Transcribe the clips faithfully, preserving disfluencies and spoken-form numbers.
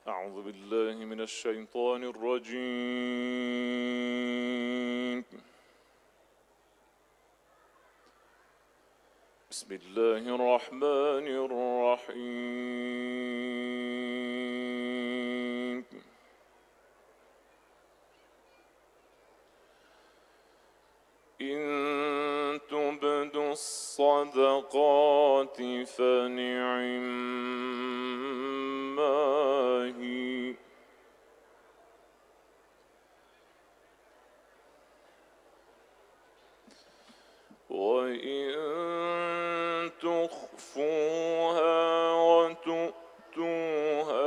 أعوذ بالله من الشيطان الرجيم. بسم الله الرحمن الرحيم. إن تبدوا الصدقات فنعما هي، وإن تخفوها وتؤتوها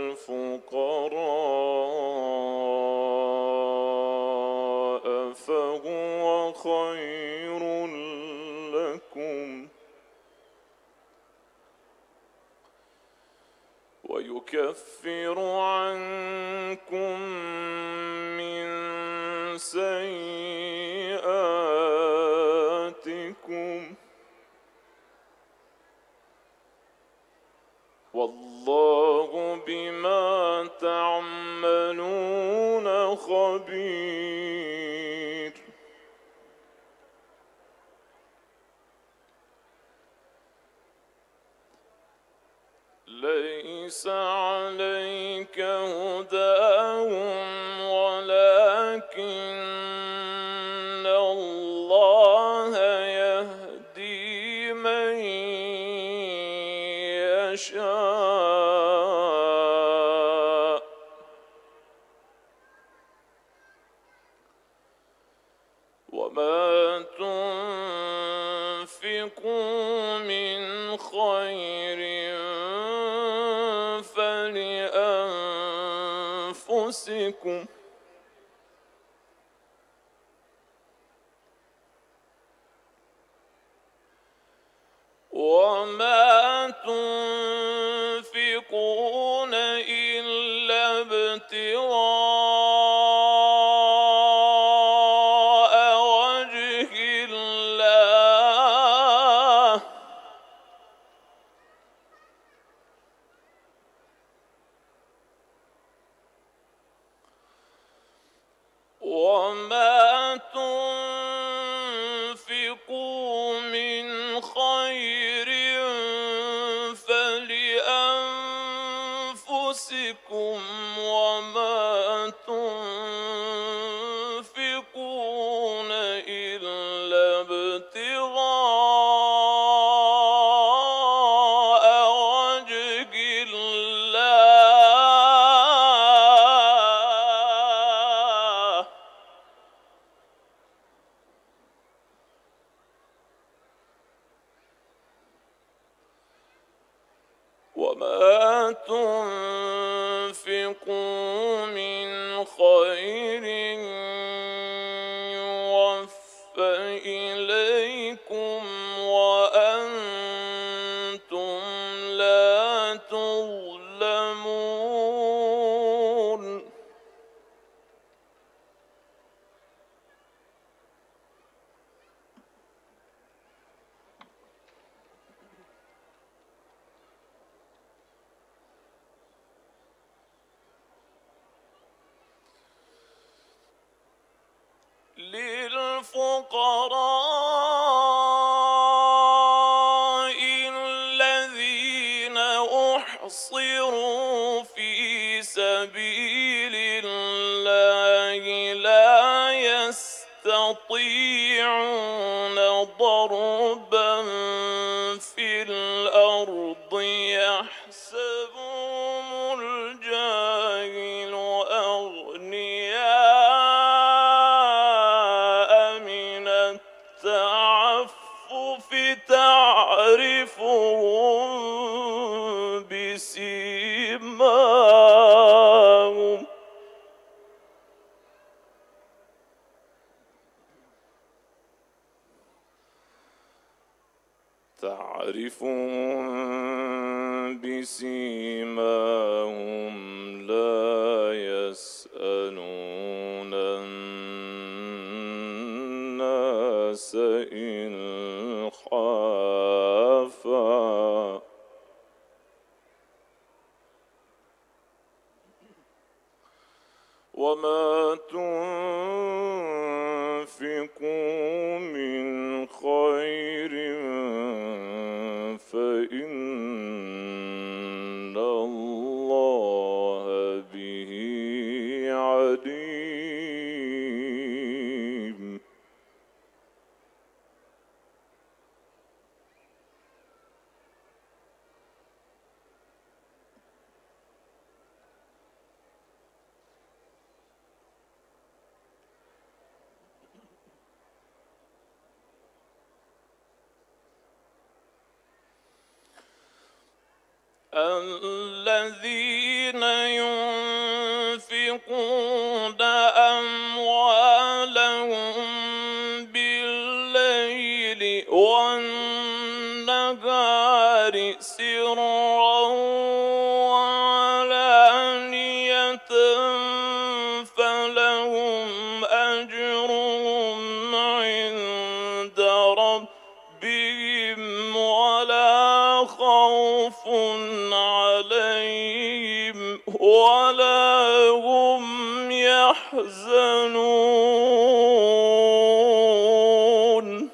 الفقراء فهو خير لكم، ويكفر عنكم من سيئاتكم، والله بما تعملون خبير. ليس عليك هداهم ولكن الله يهدي من يشاء، وما تنفقوا من خير فلأنفسكم، وما تنفقون إلا ابتغاء وجه الله، وما تنفقوا من خير فلأنفسكم، وما تنفقون إلا ابتغاء وجه الله، وما تنفقوا من خير يوفى إليكم وأنتم لا تظلمون. للفقراء الذين أحصروا في سبيل الله لا يستطيعون ضربا في الأرض يحسبهم الجاهل أغنياء من التعفف تعرفهم بسيماهم تعرفهم بسيماهم لا يسألون الناس إلحافا. وما تنفقوا من خير فإن الله به عليم. الذين ينفقون أموالهم بالليل والنهار سرا وعلانية فلهم أجرهم عند ربهم ولا خوف عليهم ولا هم يحزنون.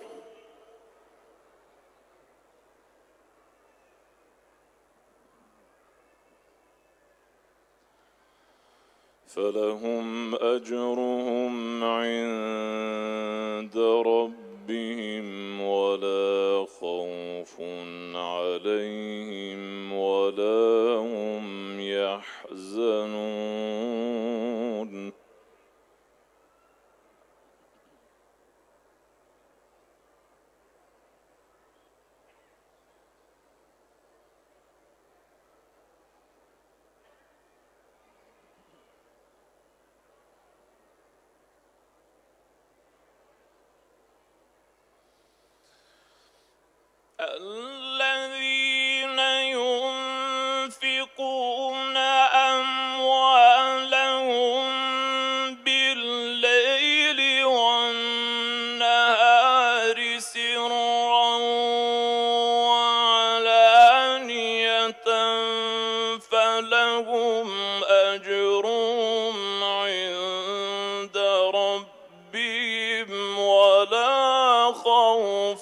فلهم أجرهم عند ربهم ولا خوف عليهم ولا هم يحزنون. الذين ينفقون أموالهم بالليل والنهار سرا وعلانية فلهم أجرهم عند ربهم ولا خوف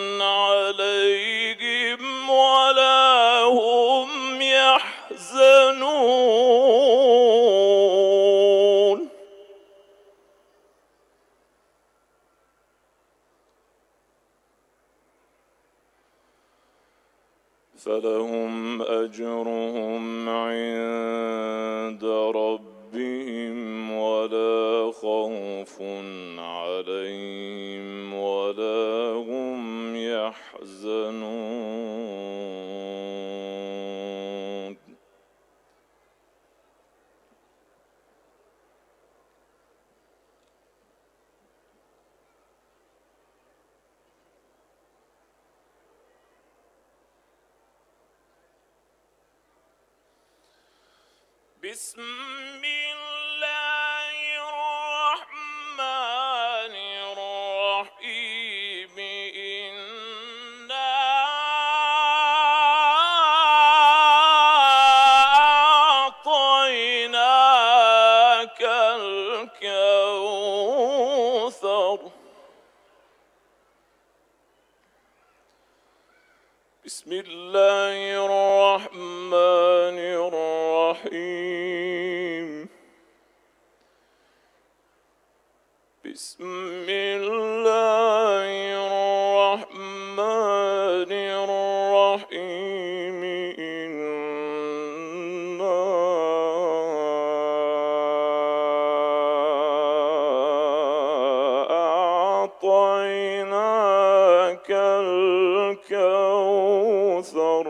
عليهم ولا هم يحزنون. فلهم أجرهم عند ربهم ولا خوف عليهم ولا هم يحزنون. بسم الله الرحمن الرحيم إنا أعطيناك الكوثر. بسم الله الرحمن الرحيم. بسم الله الرحمن الرحيم إنا أعطيناك الكوثر.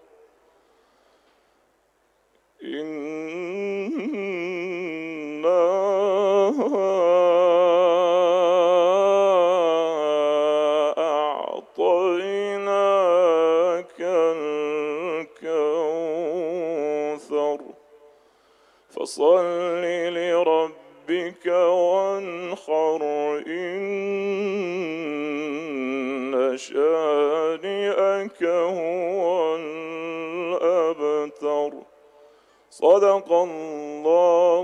إنا أعطيناك الكوثر فصل لربك وانحر إن شانئك هو الأبتر. صدق الله